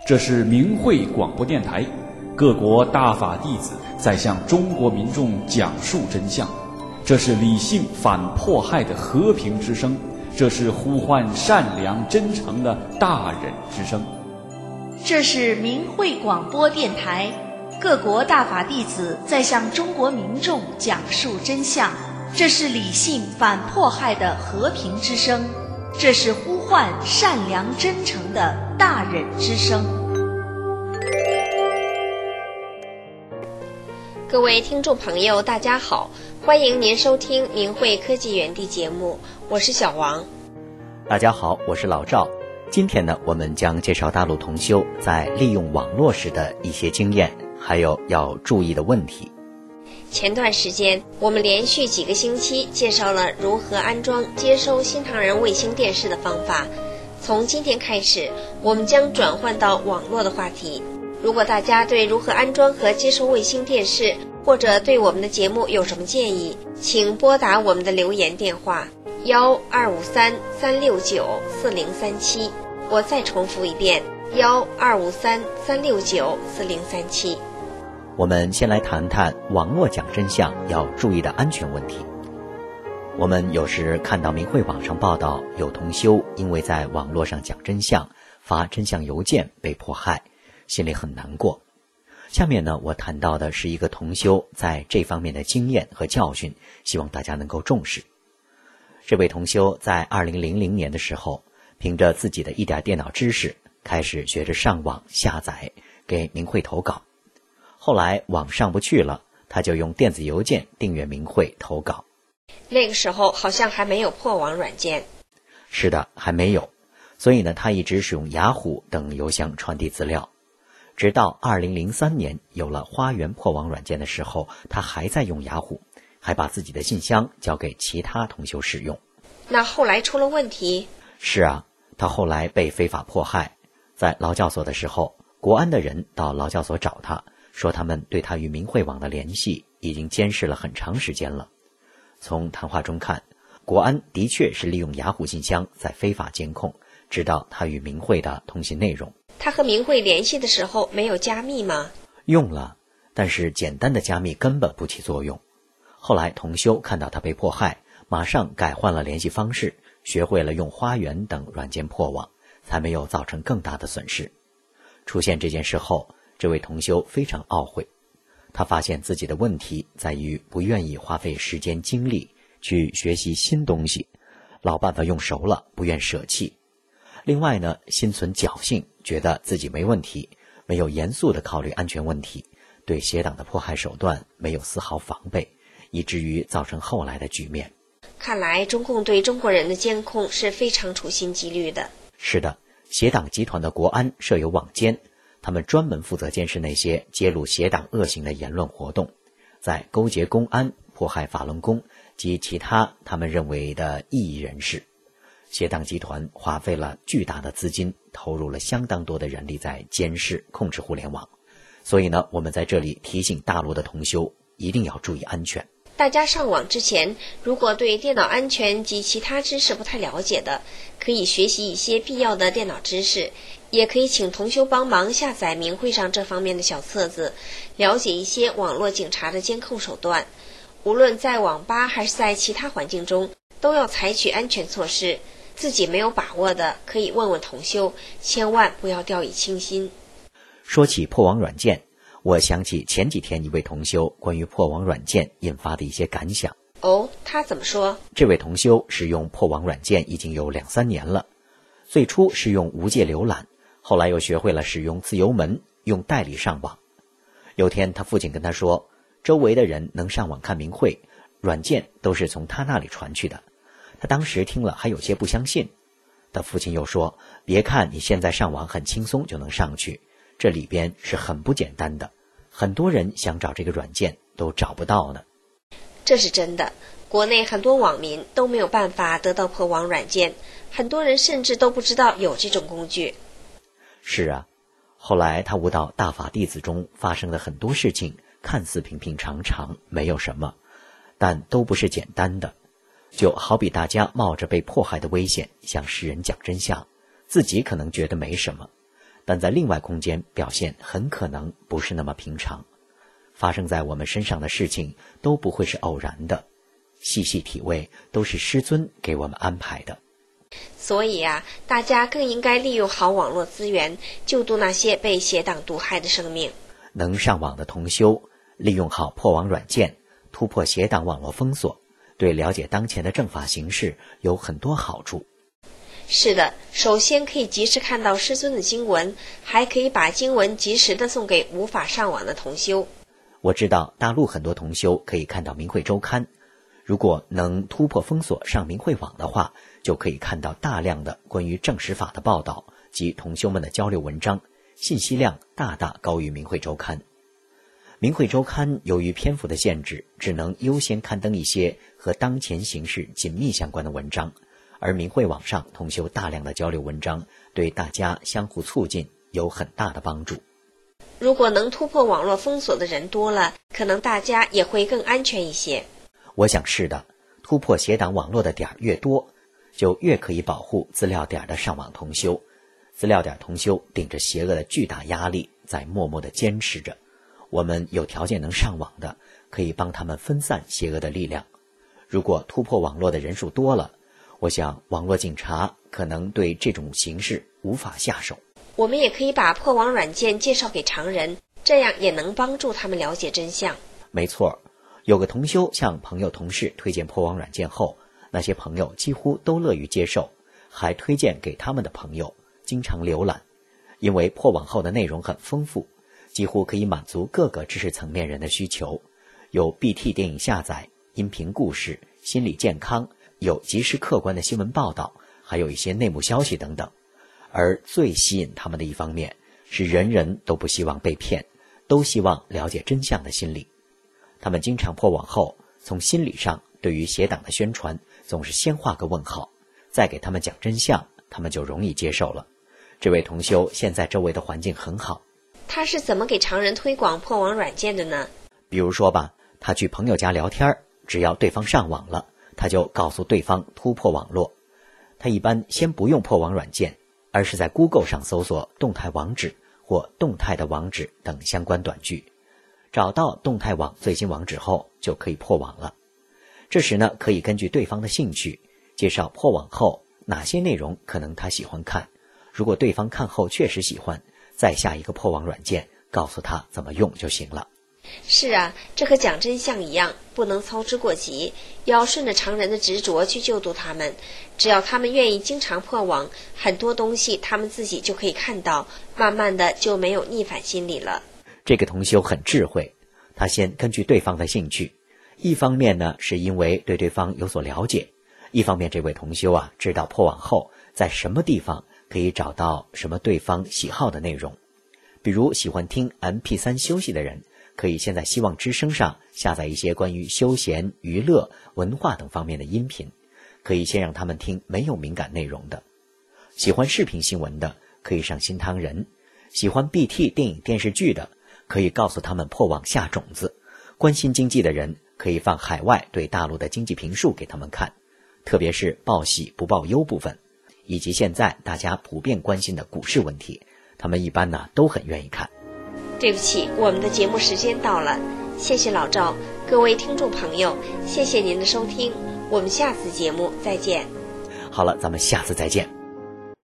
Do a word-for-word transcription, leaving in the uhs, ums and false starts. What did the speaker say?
这是明慧广播电台，各国大法弟子在向中国民众讲述真相。这是理性反迫害的和平之声，这是呼唤善良真诚的大忍之声。 这是明慧广播电台，各国大法弟子在向中国民众讲述真相。这是理性反迫害的和平之声，这是呼唤善良真诚的大忍之声。 各位听众朋友，大家好，欢迎您收听明慧科技园地节目，我是小王。 大家好，我是老赵。今天呢，我们将介绍大陆同修在利用网络时的一些经验，还有要注意的问题。 前段时间，我们连续几个星期介绍了如何安装接收新唐人卫星电视的方法。从今天开始，我们将转换到网络的话题。如果大家对如何安装和接收卫星电视，或者对我们的节目有什么建议，请拨打我们的留言电话幺二五三三六九四零三七。我再重复一遍，幺二五三三六九四零三七。 我们先来谈谈网络讲真相要注意的安全问题。我们有时看到明慧网上报道，有同修因为在网络上讲真相，发真相邮件被迫害，心里很难过。下面呢，我谈到的是一个同修在这方面的经验和教训，希望大家能够重视。这位同修在二零零零年的时候，凭着自己的一点电脑知识，开始学着上网下载，给明慧投稿。后来网上不去了，他就用电子邮件订阅明慧投稿。 那个时候好像还没有破网软件。 是的，还没有。所以呢，他一直使用雅虎等邮箱传递资料。直到二零零三年有了花园破网软件的时候，他还在用雅虎，还把自己的信箱交给其他同修使用。 那后来出了问题？ 是啊，他后来被非法迫害。在劳教所的时候，国安的人到劳教所找他，说他们对他与明慧网的联系已经监视了很长时间了。从谈话中看，国安的确是利用雅虎信箱在非法监控，知道他与明慧的通信内容。 他和明慧联系的时候没有加密吗？ 用了，但是简单的加密根本不起作用。后来同修看到他被迫害，马上改换了联系方式，学会了用花园等软件破网，才没有造成更大的损失。出现这件事后，这位同修非常懊悔。他发现自己的问题在于不愿意花费时间精力去学习新东西，老办法用熟了，不愿舍弃。另外呢，心存侥幸，觉得自己没问题，没有严肃地考虑安全问题，对邪党的迫害手段没有丝毫防备，以至于造成后来的局面。 看来中共对中国人的监控是非常处心积虑的。 是的，邪党集团的国安设有网监，他们专门负责监视那些揭露邪党恶行的言论活动，在勾结公安迫害法轮功及其他他们认为的异议人士。邪党集团花费了巨大的资金，投入了相当多的人力在监视控制互联网。所以呢，我们在这里提醒大陆的同修一定要注意安全。 大家上网之前，如果对电脑安全及其他知识不太了解的，可以学习一些必要的电脑知识，也可以请同修帮忙下载明慧上这方面的小册子，了解一些网络警察的监控手段。无论在网吧还是在其他环境中，都要采取安全措施。自己没有把握的，可以问问同修，千万不要掉以轻心。 说起破网软件，我想起前几天一位同修关于破网软件引发的一些感想。 哦，他怎么说？ 这位同修使用破网软件已经有两三年了，最初是用无界浏览，后来又学会了使用自由门，用代理上网。有天他父亲跟他说，周围的人能上网看明慧，软件都是从他那里传去的。他当时听了还有些不相信。他父亲又说，别看你现在上网很轻松就能上去，这里边是很不简单的，很多人想找这个软件都找不到呢。 这是真的，国内很多网民都没有办法得到破网软件，很多人甚至都不知道有这种工具。 是啊，后来他悟到大法弟子中发生的很多事情看似平平常常，没有什么，但都不是简单的。就好比大家冒着被迫害的危险向世人讲真相，自己可能觉得没什么， 但在另外空间表现很可能不是那么平常。发生在我们身上的事情都不会是偶然的，细细体味都是师尊给我们安排的。 所以啊，大家更应该利用好网络资源，救度那些被邪党毒害的生命。 能上网的同修，利用好破网软件，突破邪党网络封锁，对了解当前的正法形势有很多好处。 是的，首先可以及时看到师尊的经文，还可以把经文及时的送给无法上网的同修。 我知道大陆很多同修可以看到明慧周刊，如果能突破封锁上明慧网的话，就可以看到大量的关于正实法的报道及同修们的交流文章，信息量大大高于明慧周刊。明慧周刊由于篇幅的限制，只能优先刊登一些和当前形势紧密相关的文章，而明慧网上同修大量的交流文章，对大家相互促进有很大的帮助。 如果能突破网络封锁的人多了，可能大家也会更安全一些。 我想是的，突破邪党网络的点越多，就越可以保护资料点的上网同修。资料点同修顶着邪恶的巨大压力，在默默地坚持着。我们有条件能上网的，可以帮他们分散邪恶的力量。如果突破网络的人数多了，我想网络警察可能对这种形式无法下手。 我们也可以把破网软件介绍给常人，这样也能帮助他们了解真相。 没错，有个同修向朋友同事推荐破网软件后，那些朋友几乎都乐于接受，还推荐给他们的朋友，经常浏览。因为破网后的内容很丰富，几乎可以满足各个知识层面人的需求，有 B T 电影下载、音频故事、心理健康，有及时客观的新闻报道，还有一些内幕消息等等。而最吸引他们的一方面是人人都不希望被骗，都希望了解真相的心理。他们经常破网后，从心理上对于邪党的宣传总是先画个问号，再给他们讲真相，他们就容易接受了。这位同修现在周围的环境很好。 他是怎么给常人推广破网软件的呢？ 比如说吧，他去朋友家聊天，只要对方上网了，他就告诉对方突破网络。他一般先不用破网软件，而是在 Google 上搜索动态网址或动态的网址等相关短句，找到动态网最新网址后就可以破网了。这时呢，可以根据对方的兴趣介绍破网后哪些内容可能他喜欢看，如果对方看后确实喜欢，再下一个破网软件告诉他怎么用就行了。 是啊，这和讲真相一样，不能操之过急，要顺着常人的执着去救度他们。只要他们愿意经常破网，很多东西他们自己就可以看到，慢慢的就没有逆反心理了。 这个同修很智慧，他先根据对方的兴趣，一方面呢是因为对对方有所了解，一方面这位同修啊知道破网后在什么地方可以找到什么对方喜好的内容。比如喜欢听 M P 三 休息的人，可以先在希望之声上下载一些关于休闲、娱乐、文化等方面的音频，可以先让他们听没有敏感内容的。喜欢视频新闻的，可以上新唐人；喜欢 B T 电影电视剧的，可以告诉他们破网下种子；关心经济的人，可以放海外对大陆的经济评述给他们看，特别是报喜不报忧部分，以及现在大家普遍关心的股市问题，他们一般呢都很愿意看。 对不起，我们的节目时间到了，谢谢老赵，各位听众朋友，谢谢您的收听，我们下次节目再见。 好了，咱们下次再见。